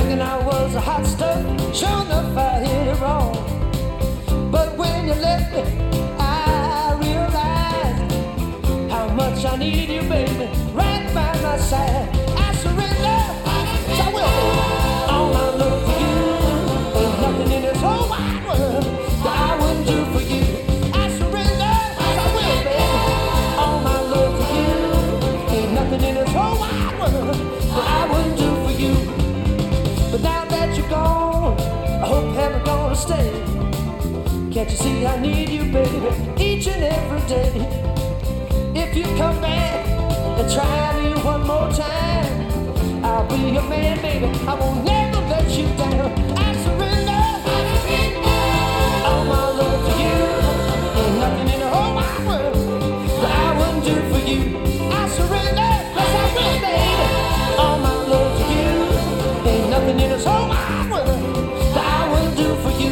thinking I was a hot stuff. Sure enough, I hit it wrong. But when you left me, I realized how much I need you, baby, right by my side. I surrender, so I will, baby. All my love for you, there's nothing in this whole wide world that I wouldn't do for you. I surrender, so I will, baby. All my love for you, ain't nothing in this whole wide world that I wouldn't do for you. But now that you're gone, I hope heaven gonna stay. Can't you see I need you, baby, each and every day? If you come back and try me one more time, I'll be your man, baby. I won't never let you down. I surrender. All my love for you, ain't nothing in the whole wide world that I wouldn't do for you. I surrender, yes I will, baby. All my love for you, ain't nothing in this whole wide world that I wouldn't do for you.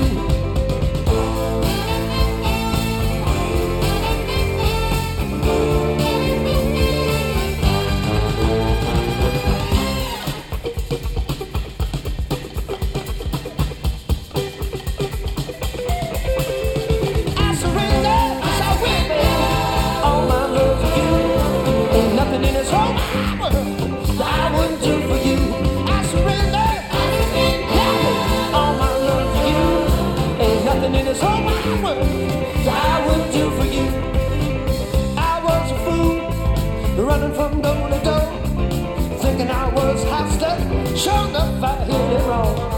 Running from door to door, thinking I was hot stuff. Sure enough, I hit it wrong.